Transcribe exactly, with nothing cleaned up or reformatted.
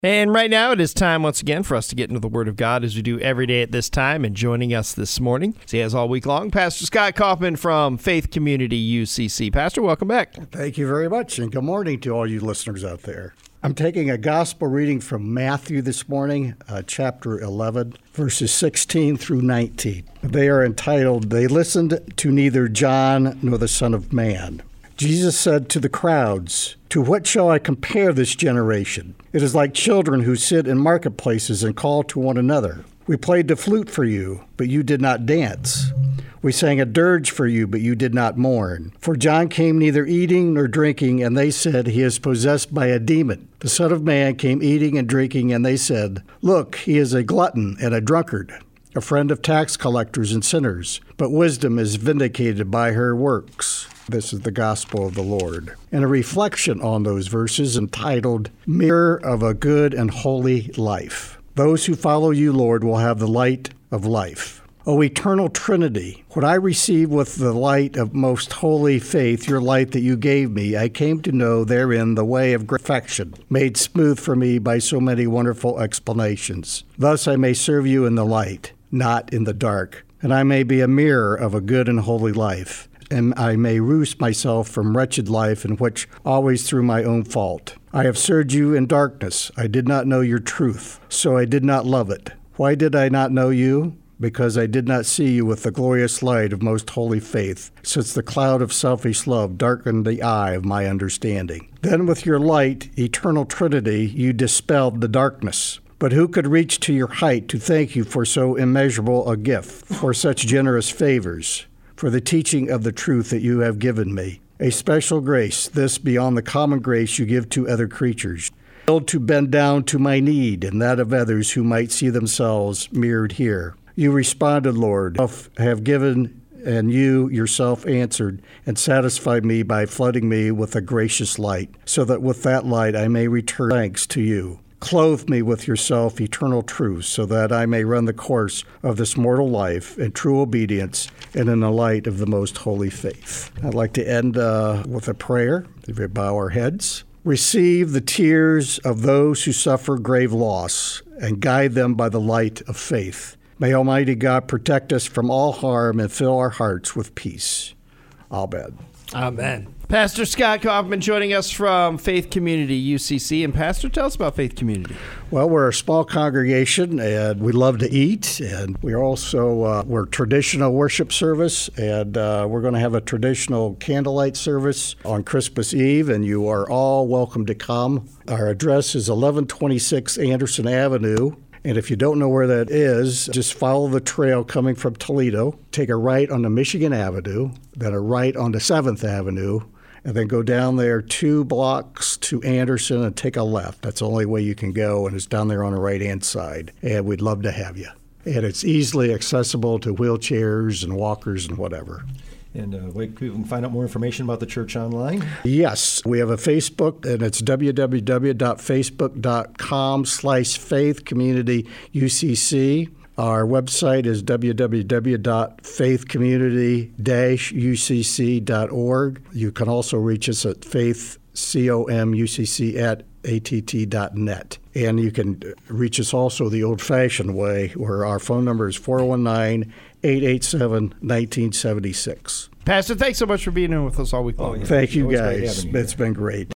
And right now, it is time once again for us to get into the Word of God as we do every day at this time. And joining us this morning, as he has all week long, Pastor Scott Kaufman from Faith Community U C C. Pastor, welcome back. Thank you very much, and good morning to all you listeners out there. I'm taking a gospel reading from Matthew this morning, uh, chapter eleven, verses sixteen through nineteen. They are entitled, "They Listened to Neither John nor the Son of Man." Jesus said to the crowds, "To what shall I compare this generation? It is like children who sit in marketplaces and call to one another. We played the flute for you, but you did not dance. We sang a dirge for you, but you did not mourn. For John came neither eating nor drinking, and they said, he is possessed by a demon. The Son of Man came eating and drinking, and they said, look, he is a glutton and a drunkard, a friend of tax collectors and sinners. But wisdom is vindicated by her works." This is the gospel of the Lord. And a reflection on those verses entitled, "Mirror of a Good and Holy Life." Those who follow you, Lord, will have the light of life. O eternal Trinity, what I received with the light of most holy faith, your light that you gave me, I came to know therein the way of perfection, made smooth for me by so many wonderful explanations. Thus I may serve you in the light, not in the dark, and I may be a mirror of a good and holy life, and I may rouse myself from wretched life in which always through my own fault. I have served you in darkness. I did not know your truth, so I did not love it. Why did I not know you? Because I did not see you with the glorious light of most holy faith, since the cloud of selfish love darkened the eye of my understanding. Then with your light, eternal Trinity, you dispelled the darkness. But who could reach to your height to thank you for so immeasurable a gift, for such generous favors, for the teaching of the truth that you have given me? A special grace, this beyond the common grace you give to other creatures. Filled to bend down to my need and that of others who might see themselves mirrored here. You responded, Lord, have given, and you yourself answered and satisfied me by flooding me with a gracious light, so that with that light I may return thanks to you. Clothe me with yourself, eternal truth, so that I may run the course of this mortal life in true obedience and in the light of the most holy faith." I'd like to end uh, with a prayer. If we bow our heads. Receive the tears of those who suffer grave loss and guide them by the light of faith. May Almighty God protect us from all harm and fill our hearts with peace. Amen. Amen. Pastor Scott Kaufman joining us from Faith Community U C C. And Pastor, tell us about Faith Community. Well, we're a small congregation, and we love to eat, and we're also uh, we're traditional worship service, and uh, we're going to have a traditional candlelight service on Christmas Eve, and you are all welcome to come. Our address is eleven twenty-six Anderson Avenue. And if you don't know where that is, just follow the trail coming from Toledo, take a right onto Michigan Avenue, then a right onto seventh Avenue, and then go down there two blocks to Anderson and take a left. That's the only way you can go, and it's down there on the right-hand side. And we'd love to have you. And it's easily accessible to wheelchairs and walkers and whatever. And uh, we can find out more information about the church online? Yes. We have a Facebook, and it's www.facebook.com slash faith community UCC. Our website is w w w dot faith community dash u c c dot org. You can also reach us at faithcomucc at a t t dot net. And you can reach us also the old-fashioned way, where our phone number is four one nine, eight eight seven, one nine seven six. Pastor, thanks so much for being here with us all week long. Oh, yeah. Thank you, Always great guys. having you It's been great.